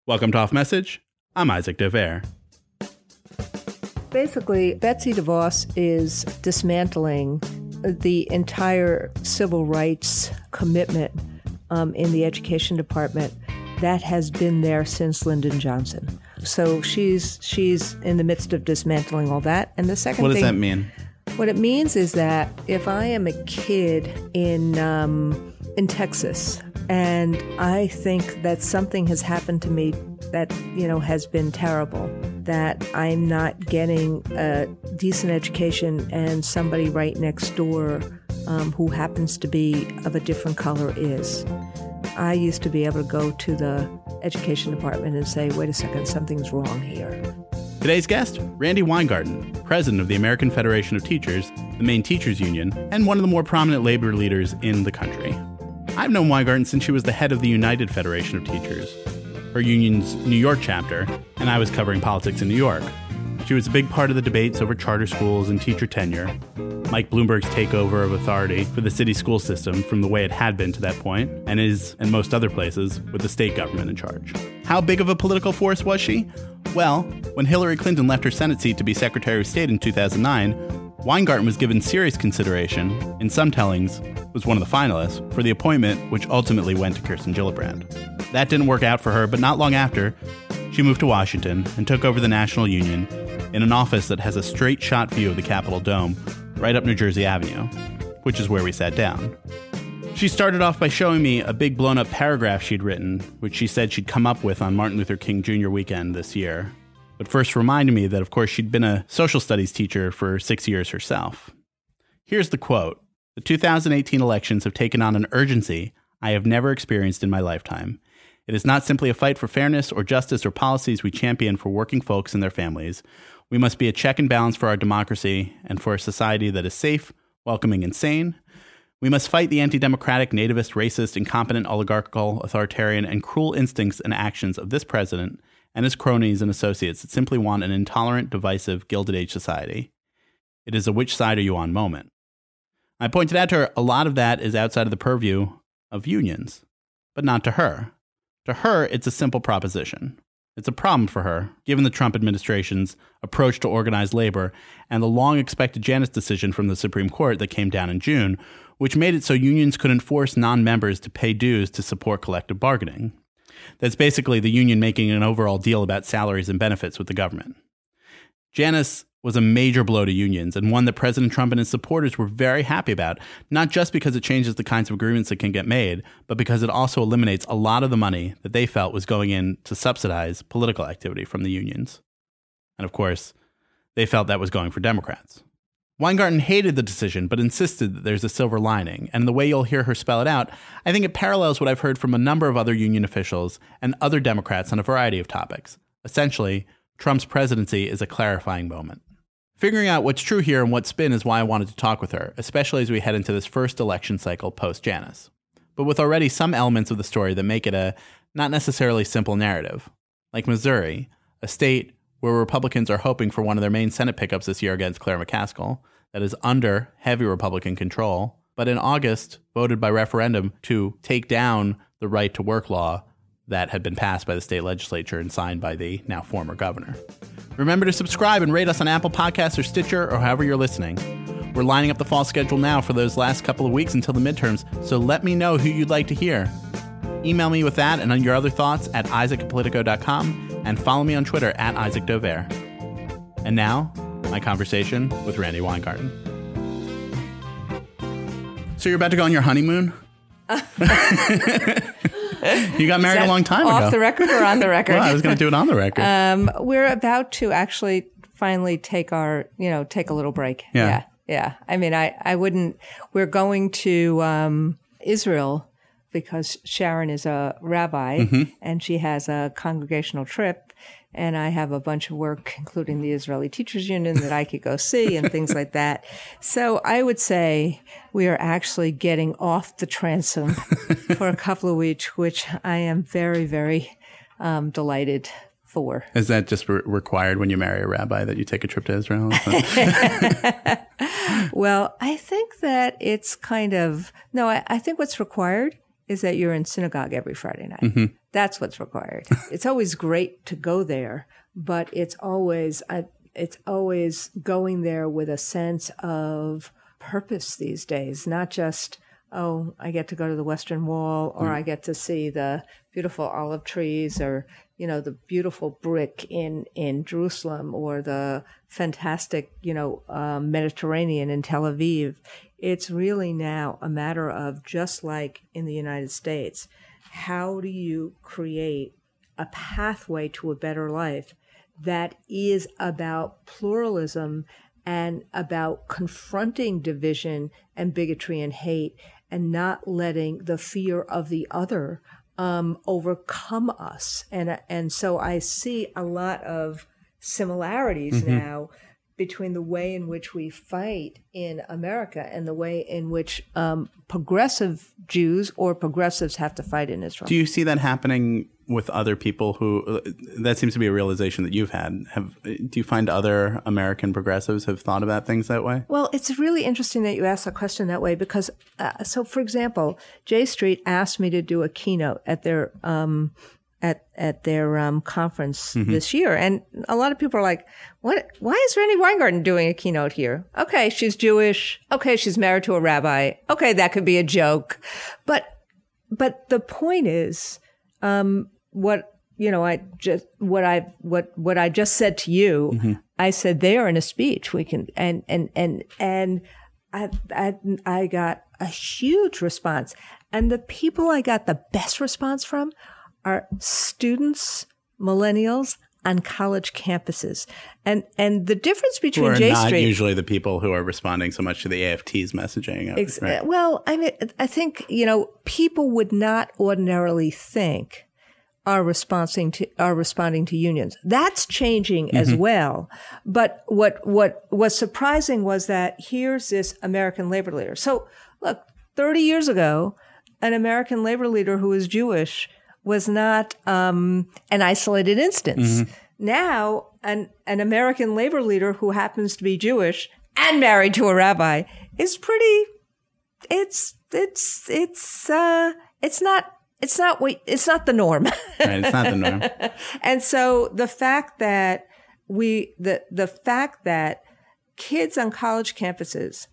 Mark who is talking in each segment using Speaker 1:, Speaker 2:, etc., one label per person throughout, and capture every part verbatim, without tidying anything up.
Speaker 1: Welcome to Off Message. I'm Isaac Dever.
Speaker 2: Basically, Betsy DeVos is dismantling the entire civil rights commitment um, in the education department that has been there since Lyndon Johnson. So she's she's in the midst of dismantling all that. And the second
Speaker 1: What does
Speaker 2: thing,
Speaker 1: that mean?
Speaker 2: What it means is that if I am a kid in um, in Texas and I think that something has happened to me that, you know, has been terrible, that I'm not getting a decent education and somebody right next door um, who happens to be of a different color is. I used to be able to go to the education department and say, wait a second, something's wrong here.
Speaker 1: Today's guest, Randi Weingarten, president of the American Federation of Teachers, the main teachers union, and one of the more prominent labor leaders in the country. I've known Weingarten since she was the head of the United Federation of Teachers, her union's New York chapter, and I was covering politics in New York. She was a big part of the debates over charter schools and teacher tenure, Mike Bloomberg's takeover of authority for the city school system from the way it had been to that point, and is, in most other places, with the state government in charge. How big of a political force was she? Well, when Hillary Clinton left her Senate seat to be Secretary of State in two thousand nine, Weingarten was given serious consideration, in some tellings, was one of the finalists, for the appointment which ultimately went to Kirsten Gillibrand. That didn't work out for her, but not long after, she moved to Washington and took over the National Union in an office that has a straight shot view of the Capitol Dome right up New Jersey Avenue, which is where we sat down. She started off by showing me a big blown-up paragraph she'd written, which she said she'd come up with on Martin Luther King Junior weekend this year, but first reminded me that, of course, she'd been a social studies teacher for six years herself. Here's the quote. "The two thousand eighteen elections have taken on an urgency I have never experienced in my lifetime. It is not simply a fight for fairness or justice or policies we champion for working folks and their families. We must be a check and balance for our democracy and for a society that is safe, welcoming, and sane. We must fight the anti-democratic, nativist, racist, incompetent, oligarchical, authoritarian, and cruel instincts and actions of this president and his cronies and associates that simply want an intolerant, divisive, Gilded Age society. It is a which side are you on moment." I pointed out to her a lot of that is outside of the purview of unions, but not to her. To her, it's a simple proposition. It's a problem for her, given the Trump administration's approach to organized labor and the long-expected Janus decision from the Supreme Court that came down in June, which made it so unions couldn't force non-members to pay dues to support collective bargaining. That's basically the union making an overall deal about salaries and benefits with the government. Janus was a major blow to unions, and one that President Trump and his supporters were very happy about, not just because it changes the kinds of agreements that can get made, but because it also eliminates a lot of the money that they felt was going in to subsidize political activity from the unions. And of course, they felt that was going for Democrats. Weingarten hated the decision, but insisted that there's a silver lining, and the way you'll hear her spell it out, I think it parallels what I've heard from a number of other union officials and other Democrats on a variety of topics. Essentially, Trump's presidency is a clarifying moment. Figuring out what's true here and what's been is why I wanted to talk with her, especially as we head into this first election cycle post-Janus. But with already some elements of the story that make it a not necessarily simple narrative. Like Missouri, a state where Republicans are hoping for one of their main Senate pickups this year against Claire McCaskill, that is under heavy Republican control, but in August voted by referendum to take down the right to work law that had been passed by the state legislature and signed by the now former governor. Remember to subscribe and rate us on Apple Podcasts or Stitcher or however you're listening. We're lining up the fall schedule now for those last couple of weeks until the midterms, so let me know who you'd like to hear. Email me with that and on your other thoughts at isaac at politico dot com and follow me on Twitter at Isaac Dever. And now, my conversation with Randi Weingarten. So you're about to go on your honeymoon? You got married a long time
Speaker 2: off
Speaker 1: ago.
Speaker 2: Off the record or on the record?
Speaker 1: Well, I was going to do it on the record.
Speaker 2: um, we're about to actually finally take our, you know, take a little break.
Speaker 1: Yeah.
Speaker 2: Yeah. yeah. I mean, I, I wouldn't, we're going to um, Israel because Sharon is a rabbi mm-hmm. and she has a congregational trip. And I have a bunch of work, including the Israeli Teachers Union, that I could go see and things like that. So I would say we are actually getting off the transom for a couple of weeks, which I am very, very um, delighted for.
Speaker 1: Is that just re- required when you marry a rabbi that you take a trip to Israel?
Speaker 2: Well, I think that it's kind of, no, I, I think what's required is that you're in synagogue every Friday night. Mm-hmm. That's what's required. It's always great to go there, but it's always I, it's always going there with a sense of purpose these days, not just, oh, I get to go to the Western Wall, or mm. I get to see the beautiful olive trees, or, you know, the beautiful brick in, in Jerusalem, or the fantastic, you know, um, Mediterranean in Tel Aviv. It's really now a matter of, just like in the United States, how do you create a pathway to a better life that is about pluralism and about confronting division and bigotry and hate, and not letting the fear of the other um, overcome us. And and so I see a lot of similarities mm-hmm. now between the way in which we fight in America and the way in which um, progressive Jews or progressives have to fight in Israel.
Speaker 1: Do you see that happening with other people who, that seems to be a realization that you've had. Have, do you find other American progressives have thought about things that way?
Speaker 2: Well, it's really interesting that you ask the question that way, because, uh, so for example, J Street asked me to do a keynote at their, um, at, at their, um, conference mm-hmm. this year. And a lot of people are like, what, why is Randi Weingarten doing a keynote here? Okay, she's Jewish. Okay, she's married to a rabbi. Okay, that could be a joke. But, but the point is, um, what, you know, I just, what I, what, what I just said to you, mm-hmm. I said there in a speech. We can, and, and, and, and I, I, I got a huge response. And the people I got the best response from are students, millennials on college campuses. And, and the difference between
Speaker 1: J
Speaker 2: Street.
Speaker 1: Not usually the people who are responding so much to the A F T's messaging.
Speaker 2: Ex-
Speaker 1: right?
Speaker 2: Well, I mean, I think, you know, people would not ordinarily think are responding to are responding to unions. That's changing mm-hmm. as well. But what what was surprising was that here's this American labor leader. So look, thirty years ago, an American labor leader who was Jewish was not um, an isolated instance. Mm-hmm. Now, an an American labor leader who happens to be Jewish and married to a rabbi is pretty. It's it's it's uh, it's not. It's not it's not the norm.
Speaker 1: Right, it's not the norm.
Speaker 2: And so the fact that we the the fact that kids on college campuses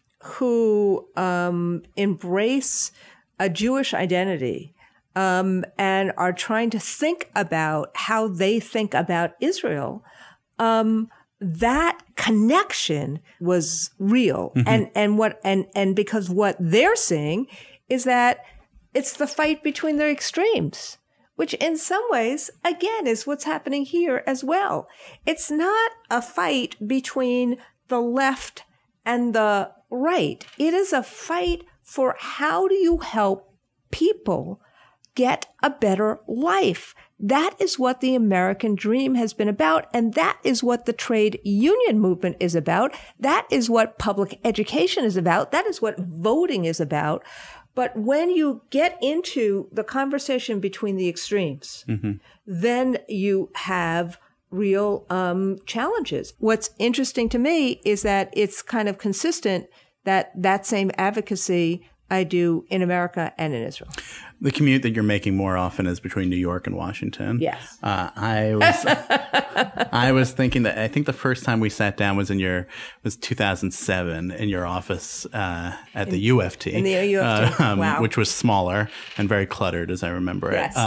Speaker 2: who um, embrace a Jewish identity um, and are trying to think about how they think about Israel, um, that connection was real. Mm-hmm. And and what and and because what they're seeing is that it's the fight between the extremes, which in some ways, again, is what's happening here as well. It's not a fight between the left and the right. It is a fight for how do you help people get a better life. That is what the American dream has been about, and that is what the trade union movement is about. That is what public education is about. That is what voting is about. But when you get into the conversation between the extremes, mm-hmm. then you have real um, challenges. What's interesting to me is that it's kind of consistent that that same advocacy I do in America and in Israel.
Speaker 1: The commute that you're making more often is between New York and Washington.
Speaker 2: Yes.
Speaker 1: Uh, I was I was thinking that I think the first time we sat down was in your was two thousand seven in your office uh, at in, the U F T.
Speaker 2: In the U F T. Uh, um,
Speaker 1: wow. Which was smaller and very cluttered, as I remember
Speaker 2: yes.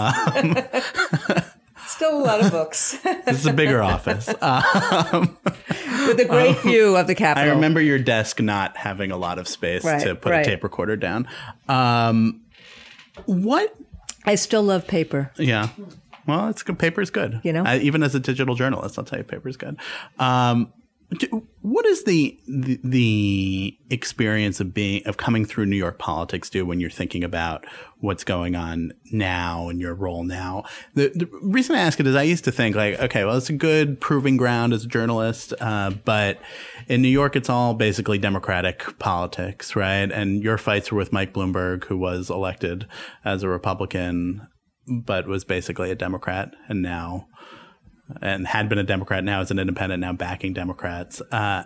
Speaker 1: it. Um,
Speaker 2: Still a lot of books.
Speaker 1: This is a bigger office. Um,
Speaker 2: With a great um, view of the Capitol.
Speaker 1: I remember your desk not having a lot of space
Speaker 2: right,
Speaker 1: to put
Speaker 2: right.
Speaker 1: a tape recorder down. Um, what?
Speaker 2: I still love paper.
Speaker 1: Yeah. Well, it's good. Paper's good.
Speaker 2: You know?
Speaker 1: I, even as a digital journalist, I'll tell you paper's good. Um, what is the, the the experience of being of coming through New York politics do when you're thinking about what's going on now and your role now? The, the reason I ask it is I used to think like, okay, well, it's a good proving ground as a journalist, uh, but in New York, it's all basically Democratic politics, right? And your fights were with Mike Bloomberg, who was elected as a Republican, but was basically a Democrat, and now. And had been a Democrat, now is an independent, now backing Democrats. Uh,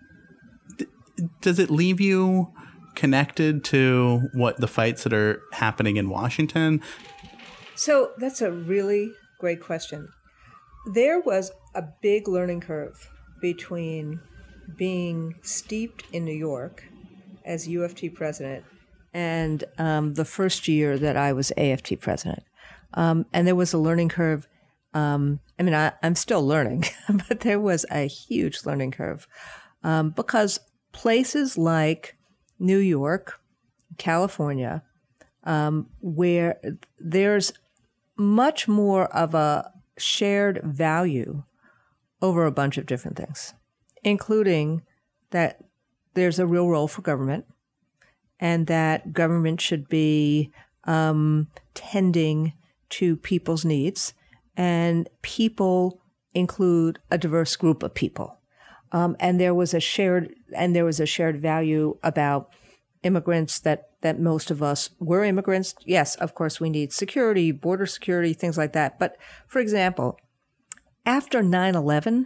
Speaker 1: d- does it leave you connected to what the fights that are happening in Washington?
Speaker 2: So that's a really great question. There was a big learning curve between being steeped in New York as U of T president and um, the first year that I was A F T president. Um, and there was a learning curve. Um, I mean, I, I'm still learning, but there was a huge learning curve um, because places like New York, California, um, where there's much more of a shared value over a bunch of different things, including that there's a real role for government and that government should be um, tending to people's needs, and people include a diverse group of people. Um, and there was a shared and there was a shared value about immigrants that, that most of us were immigrants. Yes, of course, we need security, border security, things like that. But for example, after nine eleven,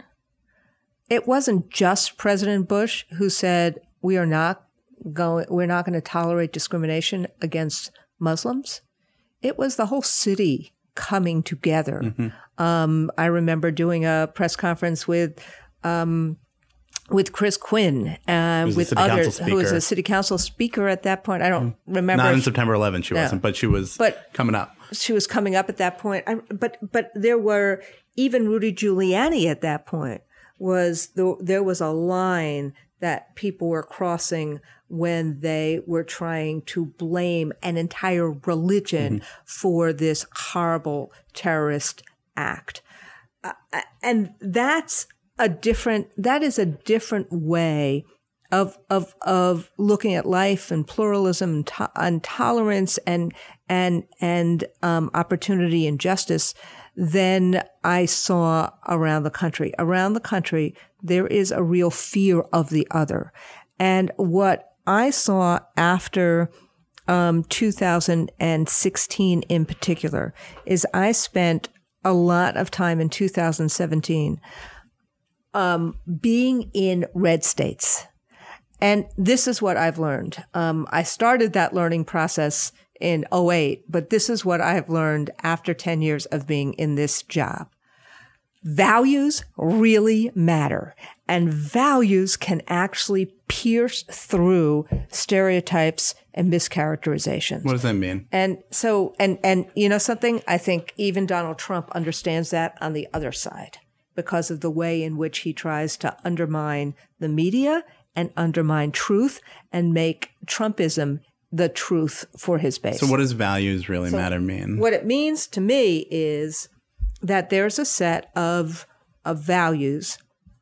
Speaker 2: it wasn't just President Bush who said we are not going, we're not going to tolerate discrimination against Muslims. It was the whole city coming together. Mm-hmm. Um, I remember doing a press conference with um, with Chris Quinn, uh, with others, who was a city council speaker at that point. I don't mm-hmm. remember.
Speaker 1: Not in September eleventh, she no. wasn't, but she was but coming up.
Speaker 2: She was coming up at that point. I, but but there were, even Rudy Giuliani at that point, was the, there was a line that people were crossing when they were trying to blame an entire religion mm-hmm. for this horrible terrorist act. Uh, and that's a different, that is a different way of, of, of looking at life and pluralism and, to- and tolerance and, and, and, um, opportunity and justice than I saw around the country. Around the country, there is a real fear of the other. And what I saw after um, two thousand sixteen in particular is I spent a lot of time in two thousand seventeen um, being in red states. And this is what I've learned. Um, I started that learning process in oh eight, but this is what I've learned after ten years of being in this job. Values really matter, and values can actually pierce through stereotypes and mischaracterizations.
Speaker 1: What does that mean?
Speaker 2: And so, and, and you know something? I think even Donald Trump understands that on the other side because of the way in which he tries to undermine the media and undermine truth and make Trumpism the truth for his base.
Speaker 1: So what does values really so matter mean?
Speaker 2: What it means to me is that there's a set of, of values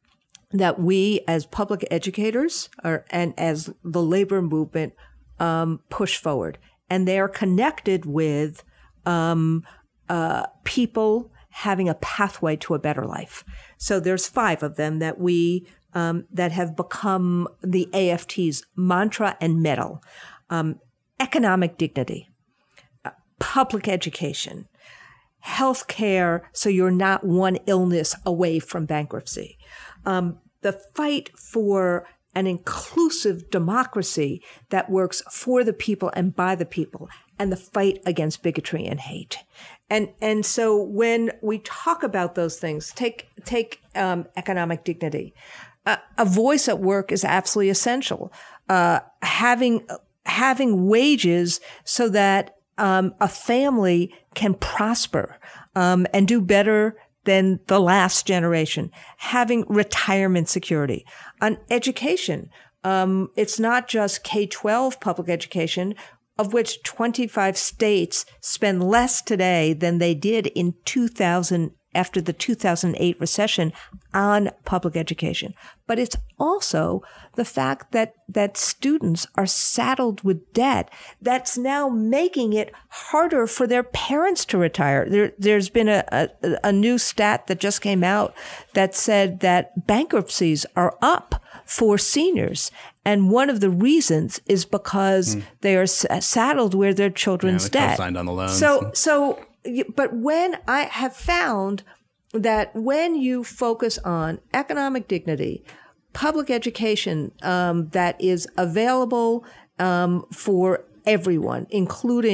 Speaker 2: that we as public educators are, and as the labor movement um, push forward. And they are connected with um, uh, people having a pathway to a better life. So there's five of them that we um, that have become the A F T's mantra and medal. Um, economic dignity, uh, public education, health care so you're not one illness away from bankruptcy, um, the fight for an inclusive democracy that works for the people and by the people, and the fight against bigotry and hate. And and so when we talk about those things, take take um, economic dignity. Uh, a voice at work is absolutely essential. Uh, having having wages so that um, a family can prosper um, and do better than the last generation. Having retirement security. On education, um, it's not just K twelve public education, of which twenty-five states spend less today than they did in two thousand after the two thousand eight recession on public education. But it's also the fact that, that students are saddled with debt that's now making it harder for their parents to retire. There, there's been a, a, a new stat that just came out that said that bankruptcies are up for seniors. And one of the reasons is because mm. they are s- saddled with their children's
Speaker 1: yeah,
Speaker 2: debt.
Speaker 1: Signed on the loans.
Speaker 2: So, so, but when I have found that when you focus on economic dignity, public education um, that is available um, for everyone, including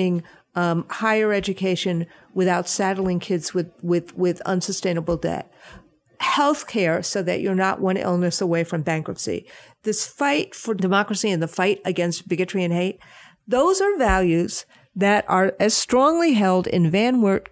Speaker 2: um, higher education without saddling kids with, with, with unsustainable debt, healthcare so that you're not one illness away from bankruptcy, this fight for democracy and the fight against bigotry and hate, those are values that are as strongly held in Van Wert,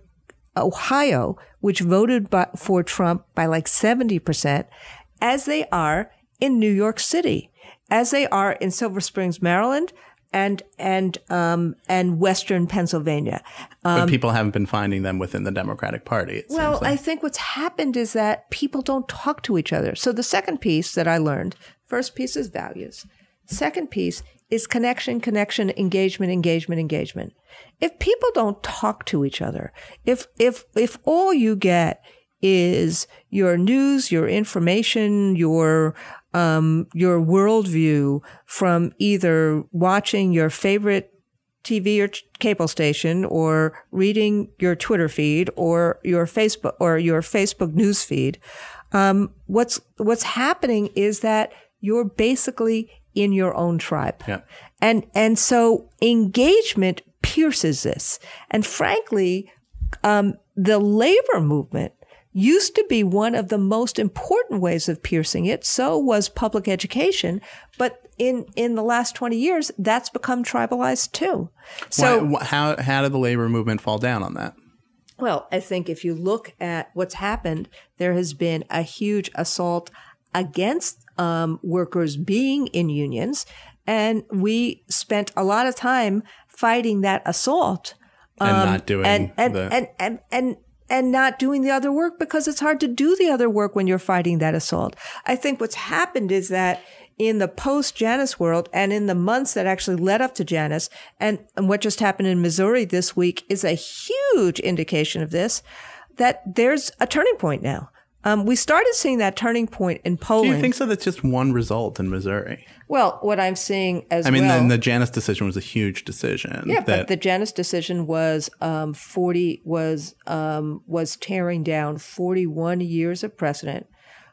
Speaker 2: Ohio, which voted by, for Trump by like seventy percent, as they are in New York City, as they are in Silver Springs, Maryland, and and um, and Western Pennsylvania. Um,
Speaker 1: but people haven't been finding them within the Democratic Party. It
Speaker 2: well,
Speaker 1: seems like.
Speaker 2: I think what's happened is that people don't talk to each other. So the second piece that I learned, first piece is values. Second piece is connection, connection, engagement, engagement, engagement. If people don't talk to each other, if if if all you get is your news, your information, your um, your worldview from either watching your favorite T V or cable station, or reading your Twitter feed, or your Facebook or your Facebook news feed, um, what's what's happening is that you're basically in your own tribe.
Speaker 1: Yeah.
Speaker 2: And, and so engagement pierces this. And frankly, um, the labor movement used to be one of the most important ways of piercing it. So was public education. But in, in the last twenty years, that's become tribalized too. So
Speaker 1: Why, how, how did the labor movement fall down on that?
Speaker 2: Well, I think if you look at what's happened, there has been a huge assault against um, workers being in unions. And we spent a lot of time fighting that assault. Um,
Speaker 1: and not doing
Speaker 2: and, and,
Speaker 1: the...
Speaker 2: and, and, and, and not doing the other work, because it's hard to do the other work when you're fighting that assault. I think what's happened is that in the post-Janus world, and in the months that actually led up to Janus, and, and what just happened in Missouri this week is a huge indication of this, that there's a turning point now. Um, we started seeing that turning point in Poland.
Speaker 1: Do you think so? That's just one result in Missouri.
Speaker 2: Well, what I'm seeing as
Speaker 1: I mean,
Speaker 2: well.
Speaker 1: the, the Janus decision was a huge decision.
Speaker 2: Yeah,
Speaker 1: that,
Speaker 2: but the Janus decision was um, forty was um, was tearing down forty-one years of precedent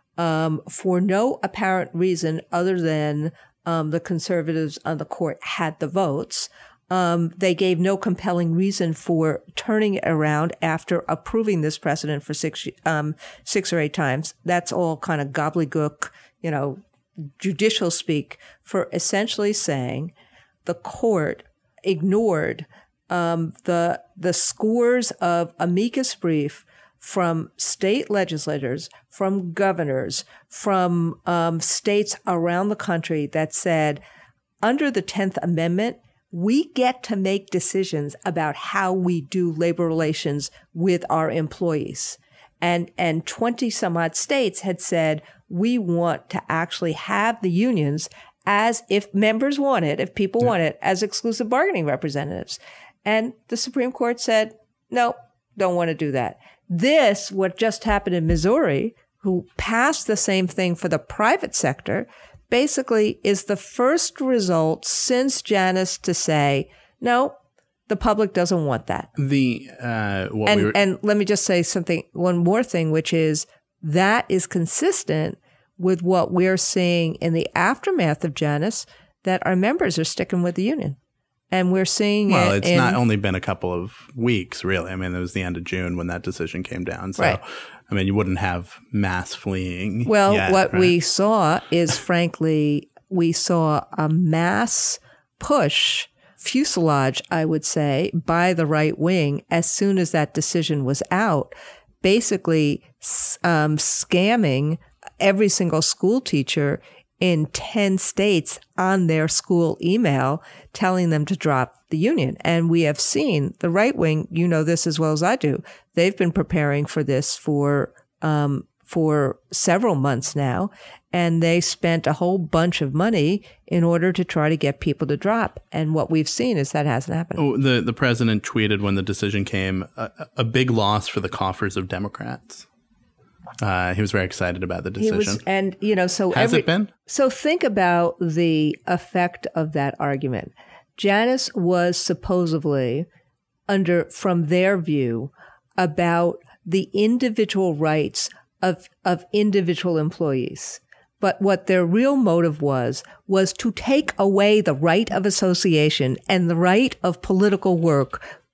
Speaker 2: um, for no apparent reason other than um, the conservatives on the court had the votes. Um, they gave no compelling reason for turning it around after approving this precedent for six, um, six or eight times. That's all kind of gobbledygook, you know, judicial speak for essentially saying the court ignored um, the the scores of amicus brief from state legislators, from governors, from um, states around the country that said, under the tenth Amendment, we get to make decisions about how we do labor relations with our employees. And, and twenty some odd states had said, we want to actually have the unions as, if members want it, if people yeah. want it, as exclusive bargaining representatives. And the Supreme Court said, no, don't want to do that. This, what just happened in Missouri, who passed the same thing for the private sector, basically is the first result since Janus to say, no, the public doesn't want that.
Speaker 1: The uh, what
Speaker 2: and,
Speaker 1: we were-
Speaker 2: and let me just say something, one more thing, which is that is consistent with what we're seeing in the aftermath of Janus, that our members are sticking with the union. And we're seeing
Speaker 1: well,
Speaker 2: it
Speaker 1: it's
Speaker 2: in,
Speaker 1: not only been a couple of weeks, really. I mean, it was the end of June when that decision came down. So,
Speaker 2: right.
Speaker 1: I mean, you wouldn't have mass fleeing.
Speaker 2: Well,
Speaker 1: yet,
Speaker 2: what
Speaker 1: right?
Speaker 2: we saw is, frankly, we saw a mass push, fuselage, I would say, by the right wing as soon as that decision was out, basically um, scamming every single school teacher in ten states on their school email, telling them to drop the union. And we have seen the right wing, you know this as well as I do, they've been preparing for this for um, for several months now, and they spent a whole bunch of money in order to try to get people to drop. And what we've seen is that hasn't happened.
Speaker 1: Oh, the, the president tweeted when the decision came, a, a big loss for the coffers of Democrats. Uh, he was very excited about the decision.
Speaker 2: He was, and, you know, so
Speaker 1: Has
Speaker 2: every,
Speaker 1: it been?
Speaker 2: So think about the effect of that argument. Janus was supposedly under, from their view, about the individual rights of, of individual employees. But what their real motive was, was to take away the right of association and the right of political work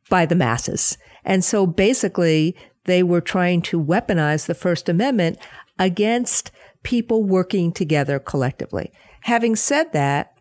Speaker 2: by the masses. And so basically, they were trying to weaponize the First Amendment against people working together collectively. Having said that,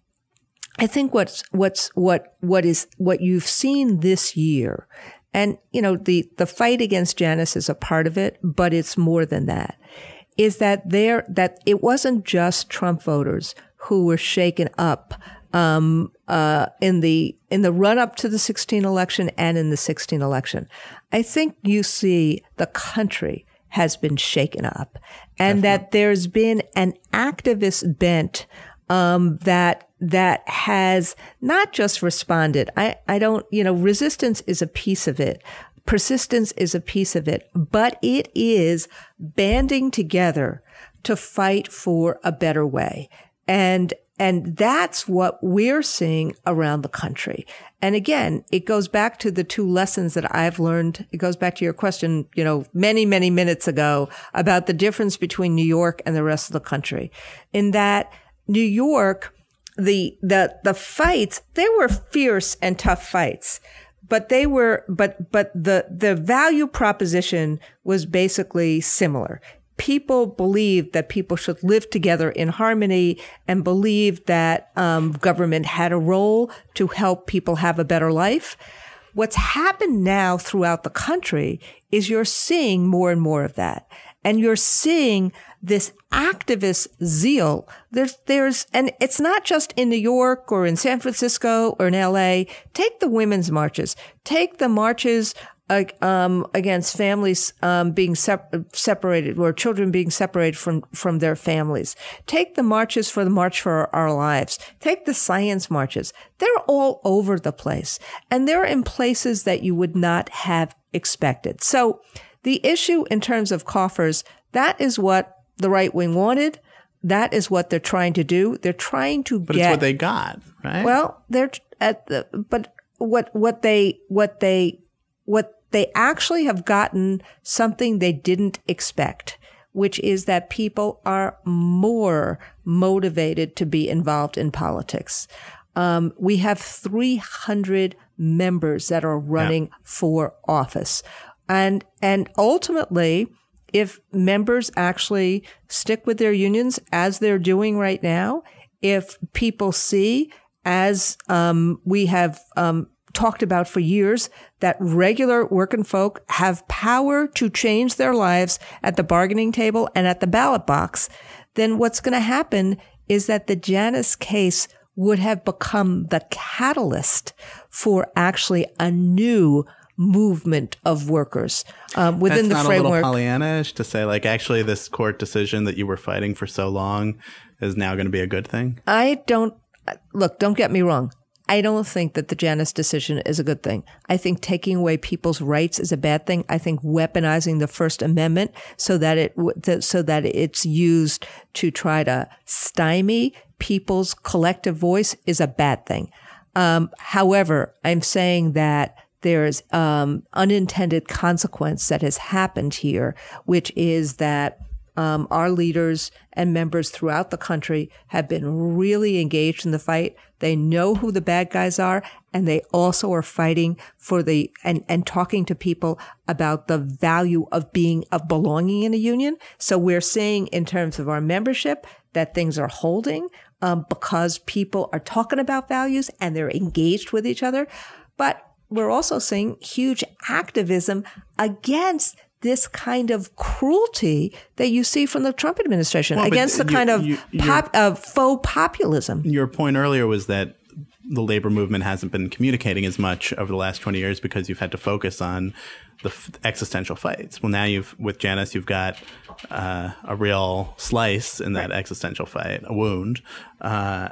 Speaker 2: I think what's what's what what is what you've seen this year, and you know the the fight against Janus is a part of it, but it's more than that. Is that there that it wasn't just Trump voters who were shaken up um, uh, in the in the run up to the sixteen election and in the sixteen election. I think you see the country has been shaken up, and Definitely. that there's been an activist bent um, that. that has not just responded. I, I don't, you know, resistance is a piece of it. Persistence is a piece of it, but it is banding together to fight for a better way. And, and that's what we're seeing around the country. And again, it goes back to the two lessons that I've learned. It goes back to your question, you know, many, many minutes ago about the difference between New York and the rest of the country. In that New York, The, the, the fights, they were fierce and tough fights, but they were, but, but the, the value proposition was basically similar. People believed that people should live together in harmony and believed that, um, government had a role to help people have a better life. What's happened now throughout the country is you're seeing more and more of that. And you're seeing this activist zeal. There's, there's, and it's not just in New York or in San Francisco or in L A. Take the women's marches. Take the marches uh, um, against families um, being sep- separated or children being separated from, from their families. Take the marches for the March for Our Lives. Take the science marches. They're all over the place. And they're in places that you would not have expected. So the issue in terms of coffers, that is what the right wing wanted. That is what they're trying to do. They're trying to
Speaker 1: but
Speaker 2: get.
Speaker 1: But it's what they got, right?
Speaker 2: Well, they're at the. But what what they what they what they actually have gotten something they didn't expect, which is that people are more motivated to be involved in politics. Um, we have three hundred members that are running yeah. for office. And, and ultimately, if members actually stick with their unions as they're doing right now, if people see, as, um, we have, um, talked about for years, that regular working folk have power to change their lives at the bargaining table and at the ballot box, then what's going to happen is that the Janus case would have become the catalyst for actually a new movement of workers um, within
Speaker 1: That's
Speaker 2: the framework.
Speaker 1: That's not a little Pollyannish to say, like, actually this court decision that you were fighting for so long is now going to be a good thing?
Speaker 2: I don't, look, don't get me wrong. I don't think that the Janus decision is a good thing. I think taking away people's rights is a bad thing. I think weaponizing the First Amendment so that it, so that it's used to try to stymie people's collective voice is a bad thing. Um, however, I'm saying that there's um, unintended consequence that has happened here, which is that um, our leaders and members throughout the country have been really engaged in the fight. They know who the bad guys are, and they also are fighting for the and, and talking to people about the value of being of belonging in a union. So we're seeing in terms of our membership that things are holding um, because people are talking about values and they're engaged with each other, but we're also seeing huge activism against this kind of cruelty that you see from the Trump administration, well, against the you, kind of you, pop, uh, faux populism.
Speaker 1: Your point earlier was that the labor movement hasn't been communicating as much over the last twenty years because you've had to focus on the f- existential fights. Well, now you've, with Janus, you've got uh, a real slice in that right. existential fight, a wound. Uh,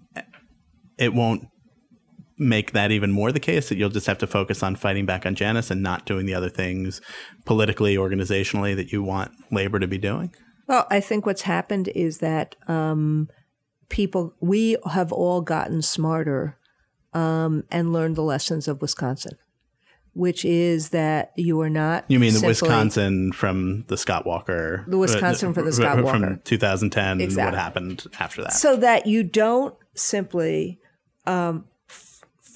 Speaker 1: it won't make that even more the case, that you'll just have to focus on fighting back on Janus and not doing the other things politically, organizationally that you want labor to be doing?
Speaker 2: Well, I think what's happened is that um, people, we have all gotten smarter um, and learned the lessons of Wisconsin, which is that you are not
Speaker 1: You mean
Speaker 2: simply,
Speaker 1: the Wisconsin from the Scott Walker?
Speaker 2: The Wisconsin uh, from the Scott Walker.
Speaker 1: From two thousand ten
Speaker 2: exactly.
Speaker 1: and what happened after that.
Speaker 2: So that you don't simply um,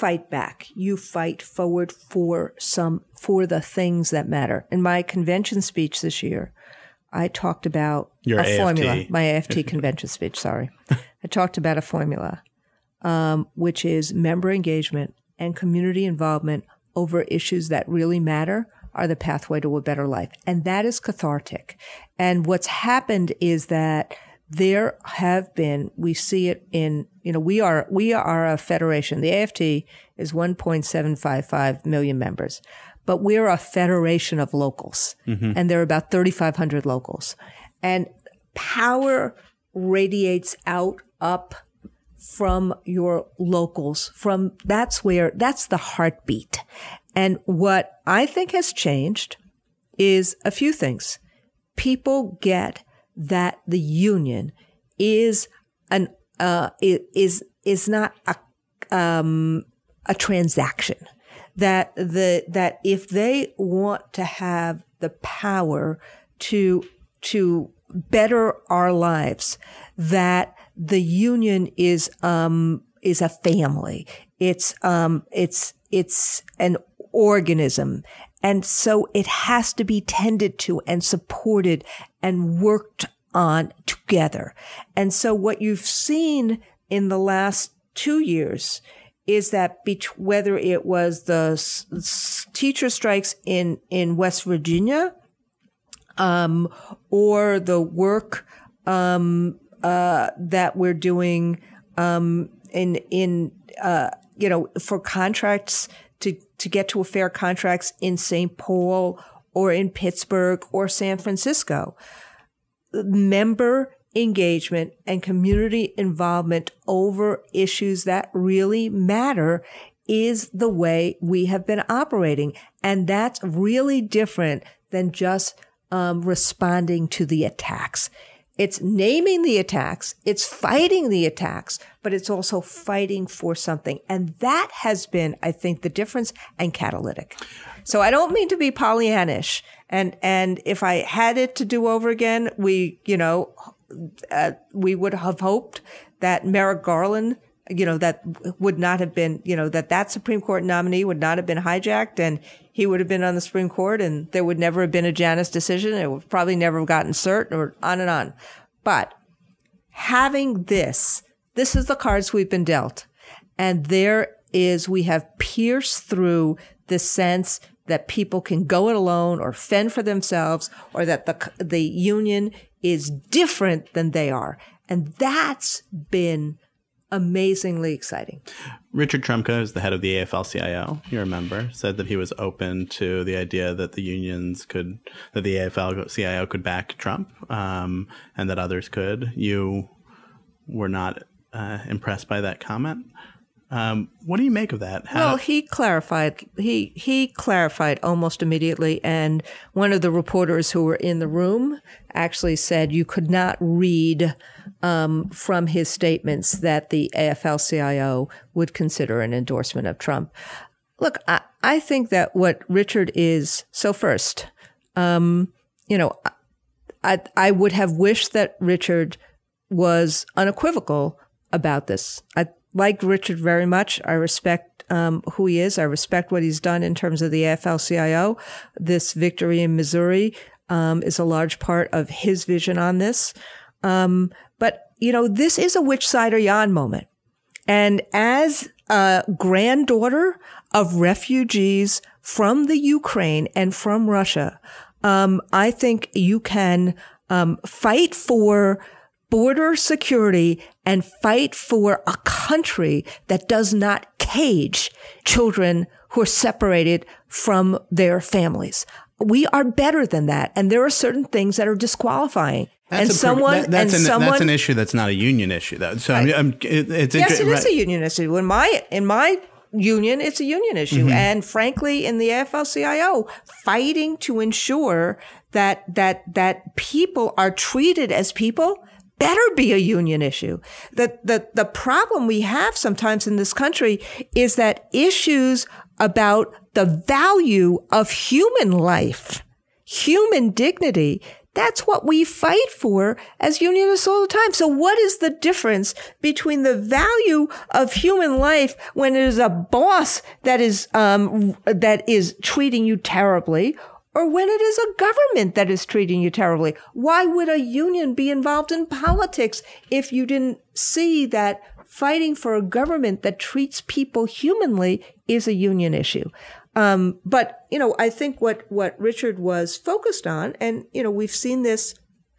Speaker 2: fight back. You fight forward for some, for the things that matter. In my convention speech this year, I talked about
Speaker 1: Your
Speaker 2: a
Speaker 1: A F T.
Speaker 2: formula, my A F T convention speech, sorry. I talked about a formula, um, which is member engagement and community involvement over issues that really matter are the pathway to a better life. And that is cathartic. And what's happened is that there have been, we see it in, you know, we are, we are a federation. The A F T is one point seven five five million members, but we're a federation of locals. Mm-hmm. And there are about thirty-five hundred locals. And power radiates out, up from your locals, from, that's where, that's the heartbeat. And what I think has changed is a few things. People get that the union is an uh, is is not a um, a transaction. That the that if they want to have the power to to better our lives, that the union is um, is a family. It's um it's it's an organism. And so it has to be tended to and supported and worked on together. And so what you've seen in the last two years is that be- whether it was the s- s- teacher strikes in, in West Virginia, um, or the work, um, uh, that we're doing, um, in, in, uh, you know, for contracts to, to get to a fair contracts in Saint Paul or in Pittsburgh or San Francisco. Member engagement and community involvement over issues that really matter is the way we have been operating. And that's really different than just um, responding to the attacks. It's naming the attacks, it's fighting the attacks, but it's also fighting for something. And that has been, I think, the difference and catalytic. So I don't mean to be Pollyannish. And, and if I had it to do over again, we, you know, uh, we would have hoped that Merrick Garland, you know, that would not have been, you know, that that Supreme Court nominee would not have been hijacked and he would have been on the Supreme Court and there would never have been a Janus decision. It would probably never have gotten cert or on and on. But having this, this is the cards we've been dealt. And there is, we have pierced through the sense that people can go it alone or fend for themselves or that the the union is different than they are. And that's been amazingly exciting.
Speaker 1: Richard Trumka is the head of the A F L C I O, you remember, said that he was open to the idea that the unions could, that the A F L C I O could back Trump, um, and that others could. You were not uh, impressed by that comment. Um, what do you make of that? How
Speaker 2: well, he clarified, he, he clarified almost immediately. And one of the reporters who were in the room actually said you could not read, um, from his statements that the A F L C I O would consider an endorsement of Trump. Look, I, I think that what Richard is, so first, um, you know, I, I would have wished that Richard was unequivocal about this. I like Richard very much. I respect um, who he is. I respect what he's done in terms of the A F L C I O. This victory in Missouri um, is a large part of his vision on this. Um, but, you know, this is a which side are you on moment. And as a granddaughter of refugees from the Ukraine and from Russia, um, I think you can um, fight for border security and fight for a country that does not cage children who are separated from their families. We are better than that. And there are certain things that are disqualifying.
Speaker 1: That's
Speaker 2: and
Speaker 1: a,
Speaker 2: someone,
Speaker 1: that, that's,
Speaker 2: and
Speaker 1: an,
Speaker 2: someone,
Speaker 1: that's an issue that's not a union issue, though. So right. I'm, I'm, it, it's
Speaker 2: yes, it
Speaker 1: right.
Speaker 2: is a union issue. In my, in my union, it's a union issue. Mm-hmm. And frankly, in the A F L C I O, fighting to ensure that, that, that people are treated as people better be a union issue. The, the, the problem we have sometimes in this country is that issues about the value of human life, human dignity, That's what we fight for as unionists all the time. So what is the difference between the value of human life when it is a boss that is um, that is treating you terribly, or when it is a government that is treating you terribly? Why would a union be involved in politics if you didn't see that fighting for a government that treats people humanly is a union issue? Um, but, you know, I think what, what Richard was focused on, and, you know, we've seen this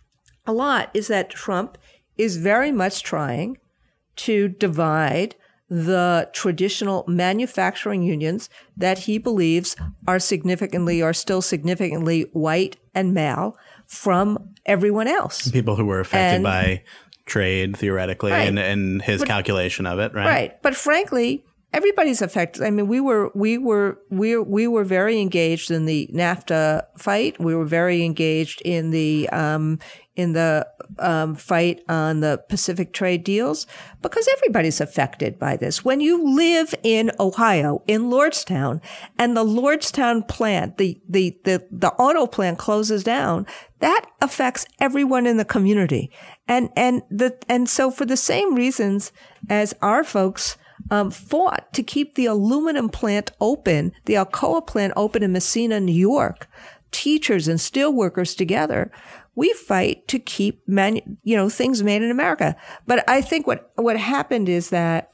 Speaker 2: a lot, is that Trump is very much trying to divide the traditional manufacturing unions that he believes are significantly, are still significantly white and male from everyone else.
Speaker 1: People who were affected
Speaker 2: And-
Speaker 1: by trade, theoretically,
Speaker 2: Right.
Speaker 1: and, and his
Speaker 2: But-
Speaker 1: calculation of it, right?
Speaker 2: Right. But frankly, everybody's affected. I mean, we were, we were, we we were very engaged in the NAFTA fight. We were very engaged in the, um, in the, um, fight on the Pacific trade deals, because everybody's affected by this. When you live in Ohio, in Lordstown, and the Lordstown plant, the, the, the, the auto plant closes down, that affects everyone in the community. And, and the, and so for the same reasons as our folks, Um, fought to keep the aluminum plant open, the Alcoa plant open in Messina, New York, teachers and steel workers together. We fight to keep manu- you know, things made in America. But I think what, what happened is that,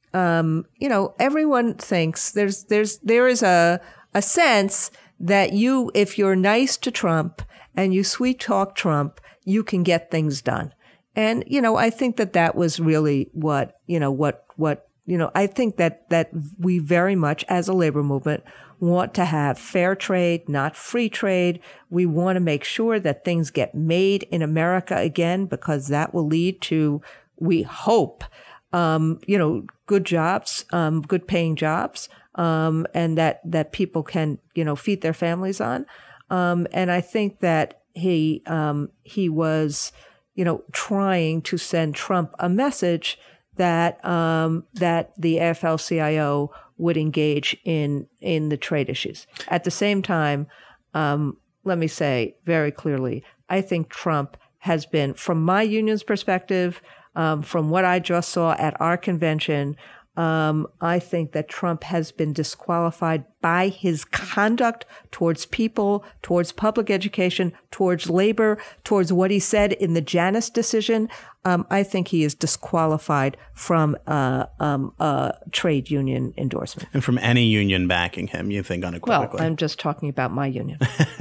Speaker 2: um, you know, everyone thinks there's, there's, there is a, a sense that you, if you're nice to Trump and you sweet talk Trump, you can get things done. And, you know, I think that that was really what, you know, what, what, You know, I think that, that we very much, as a labor movement, want to have fair trade, not free trade. We want to make sure that things get made in America again, because that will lead to, we hope, um, you know, good jobs, um, good paying jobs, um, and that, that people can, you know, feed their families on. Um, and I think that he, um, he was, you know, trying to send Trump a message that um, that the A F L C I O would engage in in the trade issues. At the same time, um, let me say very clearly, I think Trump has been, from my union's perspective, um, from what I just saw at our convention, um, I think that Trump has been disqualified by his conduct towards people, towards public education, towards labor, towards what he said in the Janus decision. Um, I think he is disqualified from uh, um, a trade union endorsement.
Speaker 1: And from any union backing him, you think unequivocally?
Speaker 2: Well, I'm just talking about my union.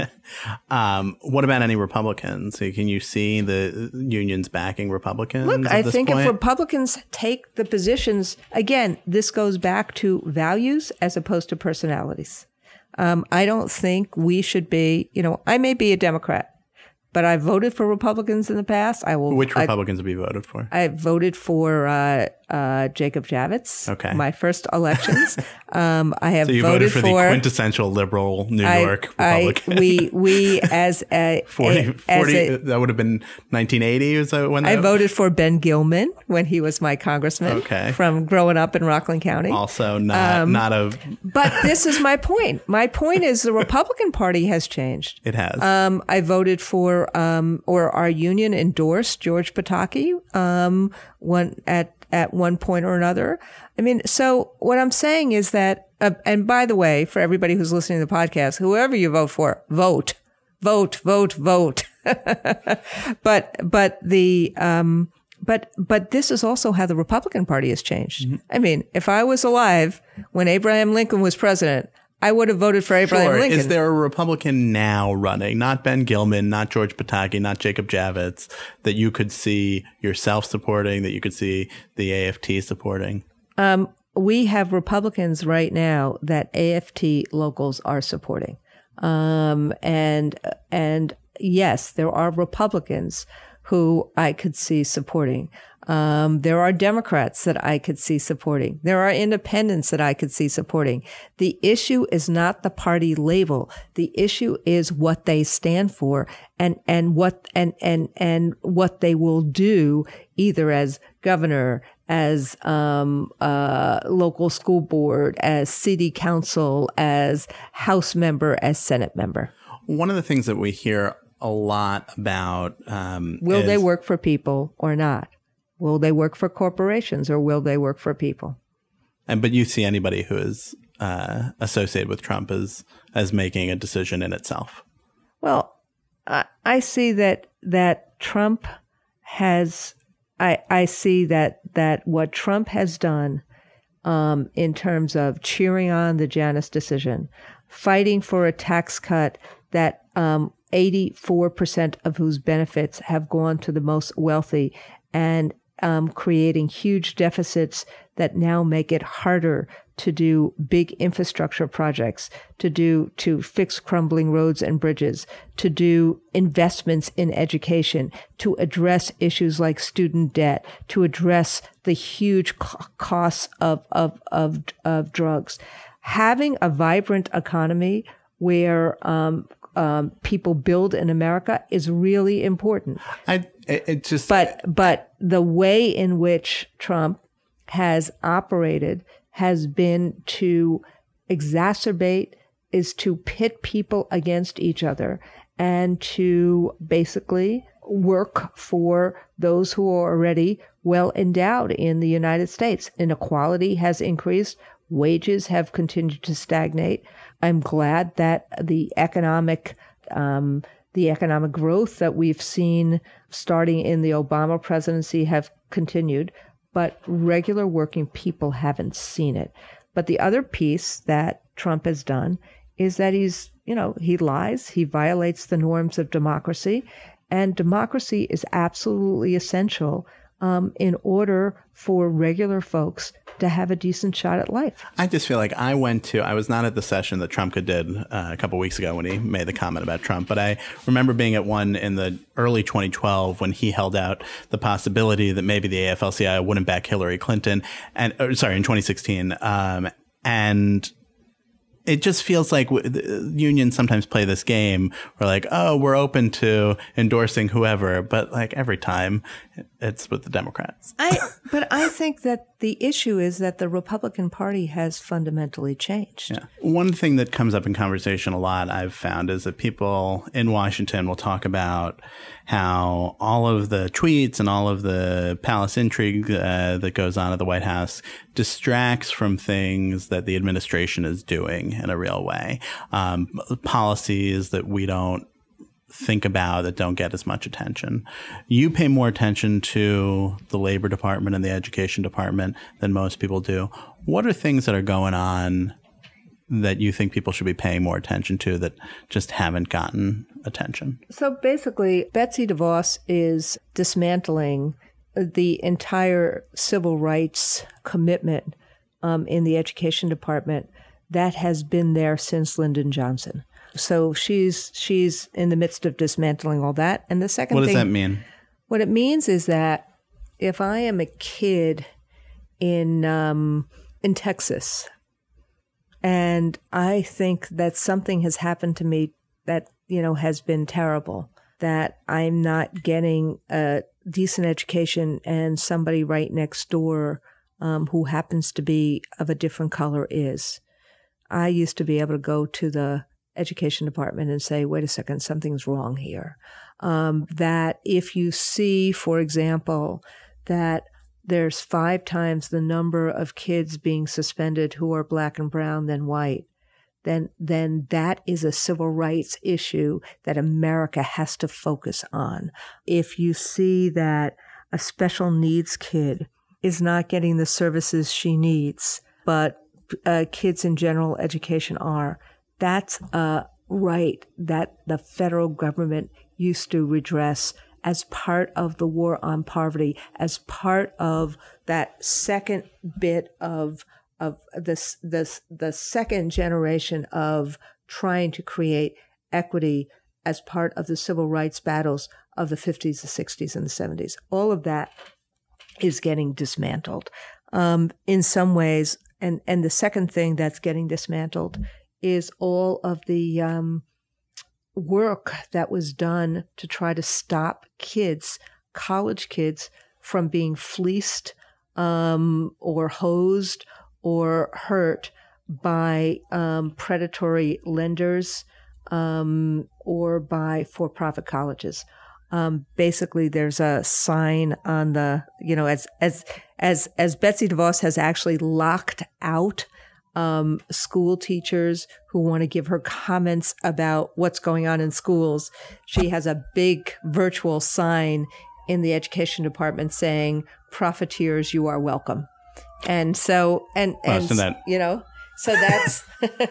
Speaker 1: um, what about any Republicans? Can you see the unions backing Republicans?
Speaker 2: Look,
Speaker 1: at
Speaker 2: I
Speaker 1: this
Speaker 2: think
Speaker 1: point?
Speaker 2: if Republicans take the positions, again, this goes back to values as opposed to personalities. Um, I don't think we should be, you know, I may be a Democrat, but I voted for Republicans in the past. I will.
Speaker 1: Which Republicans have you voted for?
Speaker 2: I voted for uh, uh, Jacob Javits.
Speaker 1: Okay.
Speaker 2: My first elections. um, I have
Speaker 1: so you
Speaker 2: voted
Speaker 1: voted for,
Speaker 2: for
Speaker 1: the quintessential liberal New
Speaker 2: I,
Speaker 1: York
Speaker 2: I,
Speaker 1: Republican.
Speaker 2: we we as a,
Speaker 1: forty,
Speaker 2: a
Speaker 1: forty
Speaker 2: as a,
Speaker 1: that would have been nineteen eighty. Is that when
Speaker 2: I
Speaker 1: that,
Speaker 2: voted for Ben Gilman when he was my congressman.
Speaker 1: Okay.
Speaker 2: From growing up in Rockland County.
Speaker 1: Also not
Speaker 2: Um,
Speaker 1: not a.
Speaker 2: But this is my point. My point is the Republican Party has changed.
Speaker 1: It has.
Speaker 2: Um, I voted for, um, or our union endorsed George Pataki um, one at at one point or another. I mean, so what I'm saying is that, uh, and by the way, for everybody who's listening to the podcast, whoever you vote for, vote, vote, vote, vote. but but the um, but but this is also how the Republican Party has changed. Mm-hmm. I mean, if I was alive when Abraham Lincoln was president, I would have voted for Abraham
Speaker 1: sure.
Speaker 2: Lincoln.
Speaker 1: Is there a Republican now running, not Ben Gilman, not George Pataki, not Jacob Javits, that you could see yourself supporting, that you could see the A F T supporting?
Speaker 2: Um, we have Republicans right now that A F T locals are supporting. Um, and, and yes, there are Republicans who I could see supporting. Um, there are Democrats that I could see supporting. There are independents that I could see supporting. The issue is not the party label. The issue is what they stand for and, and what, and, and, and what they will do either as governor, as, um, uh, local school board, as city council, as House member, as Senate member.
Speaker 1: One of the things that we hear a lot about um,
Speaker 2: will
Speaker 1: is,
Speaker 2: they work for people or not? Will they work for corporations or will they work for people?
Speaker 1: And but you see anybody who is uh, associated with Trump as as making a decision in itself?
Speaker 2: Well, I, I see that that Trump has. I I see that that what Trump has done um, in terms of cheering on the Janus decision, fighting for a tax cut that um, eighty-four percent of whose benefits have gone to the most wealthy, and um, creating huge deficits that now make it harder to do big infrastructure projects, to do to fix crumbling roads and bridges, to do investments in education, to address issues like student debt, to address the huge co- costs of, of of of drugs. Having a vibrant economy where um, um, people build in America is really important.
Speaker 1: I it, it just
Speaker 2: but but the way in which Trump has operated has been to exacerbate, is to pit people against each other and to basically work for those who are already well endowed in the United States. Inequality has increased. Wages have continued to stagnate. I'm glad that the economic um, the economic growth that we've seen starting in the Obama presidency have continued, but regular working people haven't seen it. But the other piece that Trump has done is that he's, you know, he lies, he violates the norms of democracy, and democracy is absolutely essential um, in order for regular folks to have a decent shot at life.
Speaker 1: I just feel like I went to, I was not at the session that Trump did uh, a couple weeks ago when he made the comment about Trump, but I remember being at one in the early twenty twelve when he held out the possibility that maybe the A F L C I wouldn't back Hillary Clinton, and or, sorry, in twenty sixteen. Um, and it just feels like w- the unions sometimes play this game where like, oh, we're open to endorsing whoever, but like every time it's with the Democrats.
Speaker 2: I, but I think that the issue is that the Republican Party has fundamentally changed.
Speaker 1: Yeah. One thing that comes up in conversation a lot I've found is that people in Washington will talk about how all of the tweets and all of the palace intrigue uh, that goes on at the White House distracts from things that the administration is doing in a real way. Um, policies that we don't think about that don't get as much attention. You pay more attention to the Labor Department and the Education Department than most people do. What are things that are going on that you think people should be paying more attention to that just haven't gotten attention?
Speaker 2: So basically, Betsy DeVos is dismantling the entire civil rights commitment um, in the Education Department that has been there since Lyndon Johnson. So she's she's in the midst of dismantling all that. And the second
Speaker 1: what
Speaker 2: thing—
Speaker 1: What does that mean?
Speaker 2: What it means is that if I am a kid in um, in Texas and I think that something has happened to me that, you know, has been terrible, that I'm not getting a decent education and somebody right next door um, who happens to be of a different color is, I used to be able to go to the Education Department and say, wait a second, something's wrong here. Um, that if you see, for example, that there's five times the number of kids being suspended who are black and brown than white, then then that is a civil rights issue that America has to focus on. If you see that a special needs kid is not getting the services she needs, but uh, kids in general education are, that's a right that the federal government used to redress as part of the war on poverty, as part of that second bit of of this this the second generation of trying to create equity as part of the civil rights battles of the fifties, the sixties, and the seventies. All of that is getting dismantled um, in some ways. And and the second thing that's getting dismantled is all of the um, work that was done to try to stop kids, college kids, from being fleeced um, or hosed or hurt by um, predatory lenders um, or by for-profit colleges. Um, basically, there's a sign on the, you know, as as as as Betsy DeVos has actually locked out um, school teachers who want to give her comments about what's going on in schools. She has a big virtual sign in the education department saying, "Profiteers, you are welcome." And so, and
Speaker 1: Wow,
Speaker 2: and
Speaker 1: so that-
Speaker 2: you know, so that's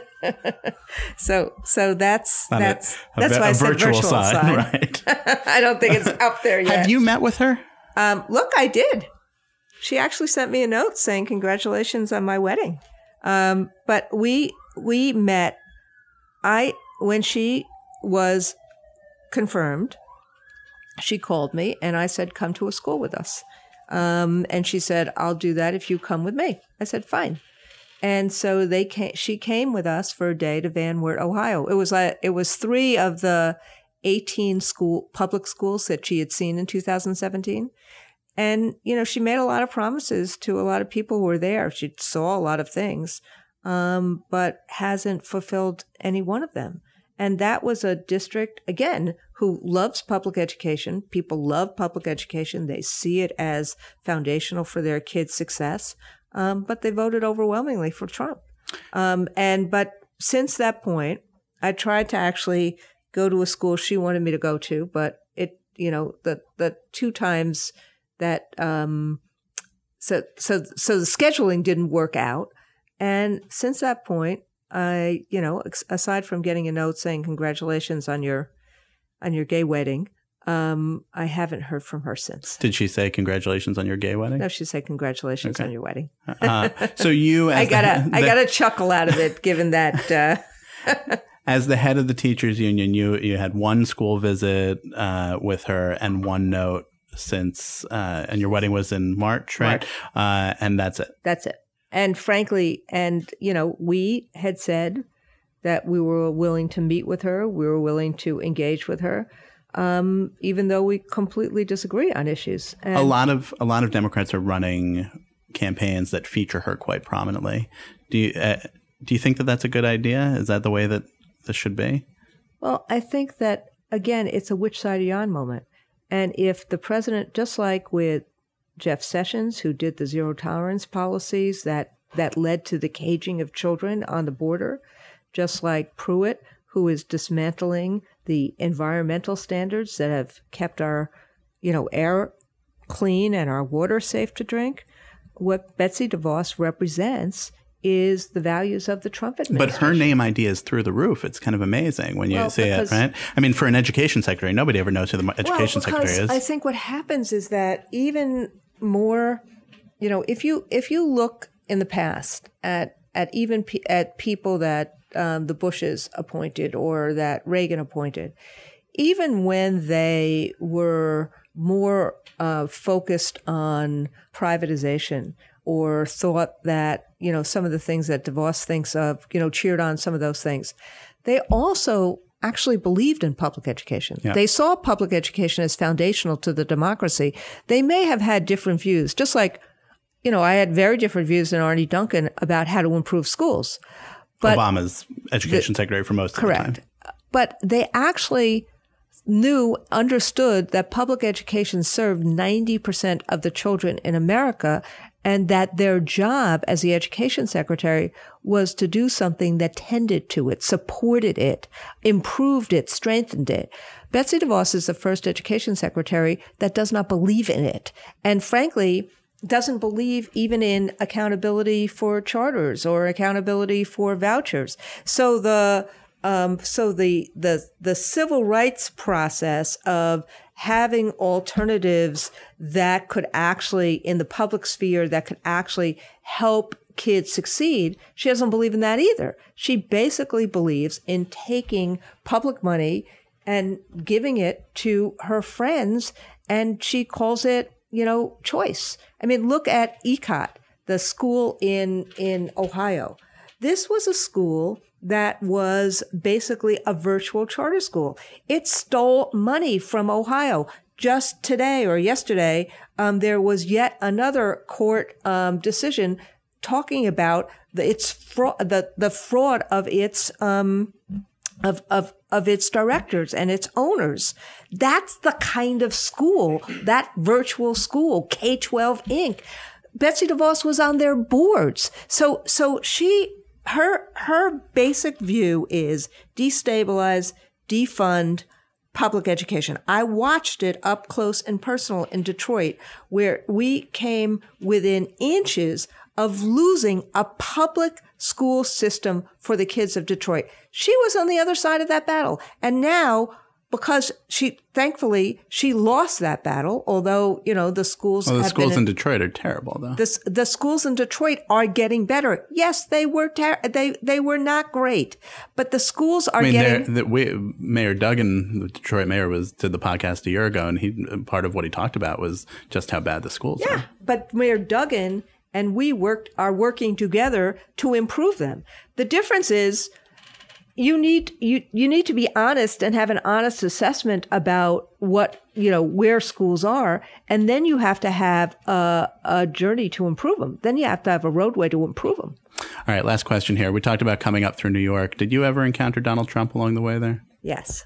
Speaker 2: so so that's
Speaker 1: Not
Speaker 2: that's
Speaker 1: a, a,
Speaker 2: that's why
Speaker 1: a
Speaker 2: I said
Speaker 1: virtual
Speaker 2: virtual
Speaker 1: sign,
Speaker 2: sign.
Speaker 1: right?
Speaker 2: I don't think it's up there yet.
Speaker 1: Have you met with her?
Speaker 2: Um, look, I did. She actually sent me a note saying congratulations on my wedding. Um, but we we met. I when she was confirmed, she called me and I said, "Come to a school with us." Um, and she said, "I'll do that if you come with me." I said, "Fine." And so they came, she came with us for a day to Van Wert, Ohio. It was like, it was three of the eighteen school public schools that she had seen in two thousand seventeen. And, you know, she made a lot of promises to a lot of people who were there. She saw a lot of things, um, but hasn't fulfilled any one of them. And that was a district, again, who loves public education. People love public education. They see it as foundational for their kids' success. Um, but they voted overwhelmingly for Trump. Um, and but since that point, I tried to actually go to a school she wanted me to go to, but it, you know, the the two times that um, so so so the scheduling didn't work out. And since that point, I, you know, aside from getting a note saying congratulations on your on your gay wedding, um, I haven't heard from her since.
Speaker 1: Did she say congratulations on your gay wedding?
Speaker 2: No, she said congratulations
Speaker 1: Okay.
Speaker 2: on your wedding.
Speaker 1: uh, so you, as
Speaker 2: I got a
Speaker 1: the,
Speaker 2: I got a chuckle out of it, given that. Uh,
Speaker 1: as the head of the teachers union, you you had one school visit uh, with her and one note since, uh, and your wedding was in March, right? March. Uh, and that's it.
Speaker 2: That's it. And frankly, and you know, we had said that we were willing to meet with her, we were willing to engage with her, um, even though we completely disagree on issues. And
Speaker 1: a lot of a lot of Democrats are running campaigns that feature her quite prominently. Do you uh, do you think that that's a good idea? Is that the way that this should be?
Speaker 2: Well, I think that again, it's a which side are you on moment. And if the president, just like with Jeff Sessions, who did the zero tolerance policies that, that led to the caging of children on the border, just like Pruitt, who is dismantling the environmental standards that have kept our, you know, air clean and our water safe to drink. What Betsy DeVos represents is the values of the Trump administration.
Speaker 1: But her name idea is through the roof. It's kind of amazing when you
Speaker 2: well,
Speaker 1: see
Speaker 2: because,
Speaker 1: it, right? I mean, for an education secretary, nobody ever knows who the education
Speaker 2: well,
Speaker 1: secretary is.
Speaker 2: I think what happens is that even more, you know, if you if you look in the past at at even pe- at people that um, the Bushes appointed or that Reagan appointed, even when they were more uh, focused on privatization or thought that, you know, some of the things that DeVos thinks of, you know, cheered on some of those things, they also actually believed in public education.
Speaker 1: Yeah.
Speaker 2: They saw public education as foundational to the democracy. They may have had different views, just like, you know, I had very different views than Arne Duncan about how to improve schools. But
Speaker 1: Obama's education
Speaker 2: the,
Speaker 1: secretary for most
Speaker 2: correct.
Speaker 1: of the time.
Speaker 2: But they actually knew, understood that public education served ninety percent of the children in America, and that their job as the education secretary was to do something that tended to it, supported it, improved it, strengthened it. Betsy DeVos is the first education secretary that does not believe in it. And frankly, doesn't believe even in accountability for charters or accountability for vouchers. So the um, so the the the civil rights process of having alternatives that could actually, in the public sphere, that could actually help kids succeed, she doesn't believe in that either. She basically believes in taking public money and giving it to her friends, and she calls it, you know, choice. I mean, look at E C O T, the school in, in Ohio. This was a school that was basically a virtual charter school. It stole money from Ohio. Just today or yesterday, um, there was yet another court um, decision talking about the its fraud, the the fraud of its um, of, of, of its directors and its owners. That's the kind of school, that virtual school, K twelve Incorporated. Betsy DeVos was on their boards. So, so she, her, her basic view is destabilize, defund public education. I watched it up close and personal in Detroit, where we came within inches of losing a public school system for the kids of Detroit. She was on the other side of that battle. And now, because she, thankfully, she lost that battle, although, you know, the schools
Speaker 1: well, the
Speaker 2: have
Speaker 1: schools
Speaker 2: been
Speaker 1: in Detroit are terrible, though.
Speaker 2: The, the schools in Detroit are getting better. Yes, they were ter- they they were not great, but the schools are
Speaker 1: I mean,
Speaker 2: getting.
Speaker 1: the, we, Mayor Duggan, the Detroit mayor, was did the podcast a year ago, and he part of what he talked about was just how bad the schools
Speaker 2: yeah,
Speaker 1: are.
Speaker 2: But Mayor Duggan and we worked are working together to improve them. The difference is. You need you you need to be honest and have an honest assessment about what, you know, where schools are. And then you have to have a, a journey to improve them. Then you have to have a roadway to improve them.
Speaker 1: All right. Last question here. We talked about coming up through New York. Did you ever encounter Donald Trump along the way there?
Speaker 2: Yes.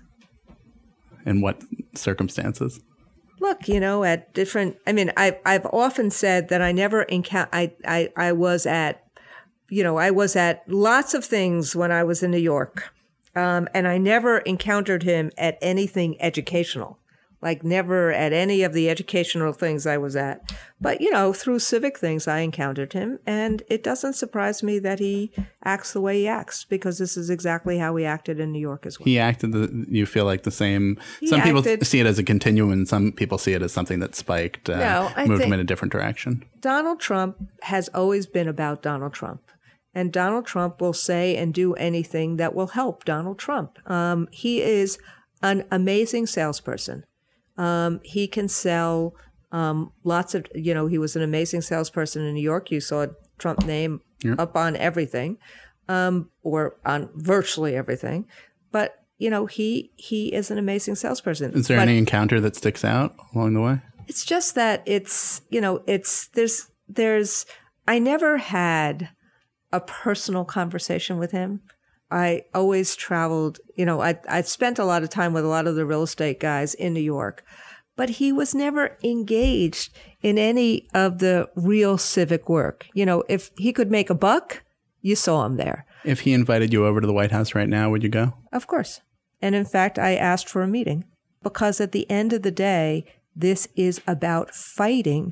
Speaker 1: In what circumstances?
Speaker 2: Look, you know, at different I mean, I've, I've often said that I never encounter I, I, I was at You know, I was at lots of things when I was in New York, um, and I never encountered him at anything educational, like never at any of the educational things I was at. But, you know, through civic things, I encountered him, and it doesn't surprise me that he acts the way he acts, because this is exactly how he acted in New York as well.
Speaker 1: He acted, the, you feel like the same.
Speaker 2: He
Speaker 1: some
Speaker 2: acted,
Speaker 1: people see it as a continuum, and some people see it as something that spiked, uh,
Speaker 2: no, I
Speaker 1: moved
Speaker 2: think
Speaker 1: him in a different direction.
Speaker 2: Donald Trump has always been about Donald Trump. And Donald Trump will say and do anything that will help Donald Trump. Um, he is an amazing salesperson. Um, he can sell um, lots of, you know, he was an amazing salesperson in New York. You saw Trump name yep. up on everything, um, or on virtually everything. But, you know, he he is an amazing salesperson.
Speaker 1: Is there
Speaker 2: but
Speaker 1: any encounter that sticks out along the way?
Speaker 2: It's just that it's, you know, it's, there's, there's, I never had a personal conversation with him. I always traveled, you know, I I spent a lot of time with a lot of the real estate guys in New York, but he was never engaged in any of the real civic work. You know, if he could make a buck, you saw him there.
Speaker 1: If he invited you over to the White House right now, would you go?
Speaker 2: Of course. And in fact, I asked for a meeting, because at the end of the day, this is about fighting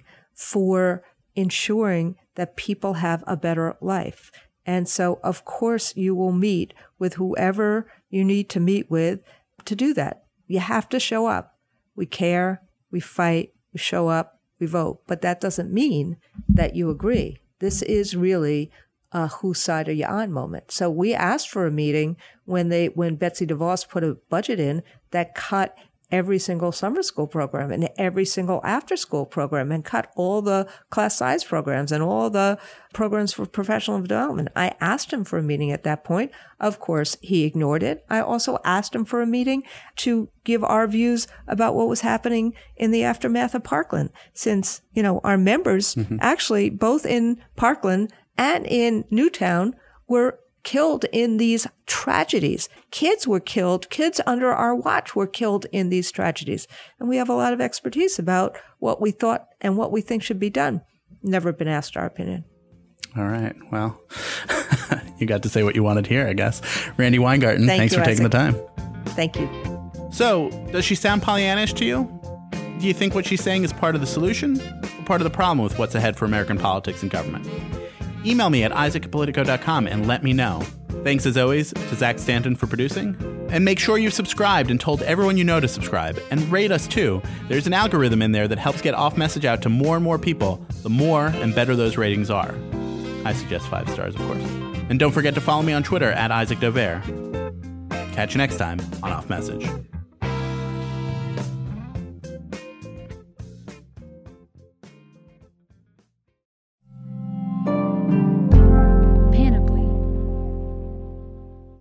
Speaker 2: for ensuring that people have a better life. And so, of course, you will meet with whoever you need to meet with to do that. You have to show up. We care, we fight, we show up, we vote. But that doesn't mean that you agree. This is really a whose side are you on moment. So we asked for a meeting when they when Betsy DeVos put a budget in that cut every single summer school program and every single after school program, and cut all the class size programs and all the programs for professional development. I asked him for a meeting at that point. Of course, he ignored it. I also asked him for a meeting to give our views about what was happening in the aftermath of Parkland, since, you know, our members mm-hmm. actually both in Parkland and in Newtown were killed in these tragedies. Kids were killed. Kids under our watch were killed in these tragedies. And we have a lot of expertise about what we thought and what we think should be done. Never been asked our opinion.
Speaker 1: All right. Well, you got to say what you wanted here, I guess. Randi Weingarten,
Speaker 2: Thank
Speaker 1: thanks
Speaker 2: you,
Speaker 1: for taking
Speaker 2: Isaac.
Speaker 1: the time.
Speaker 2: Thank you.
Speaker 1: So, does she sound Pollyannish to you? Do you think what she's saying is part of the solution or part of the problem with what's ahead for American politics and government? Email me at isaac at politico dot com and let me know. Thanks as always to Zach Stanton for producing. And make sure you've subscribed and told everyone you know to subscribe. And rate us too. There's an algorithm in there that helps get Off Message out to more and more people. The more and better those ratings are. I suggest five stars, of course. And don't forget to follow me on Twitter at Isaac Dover. Catch you next time on Off Message.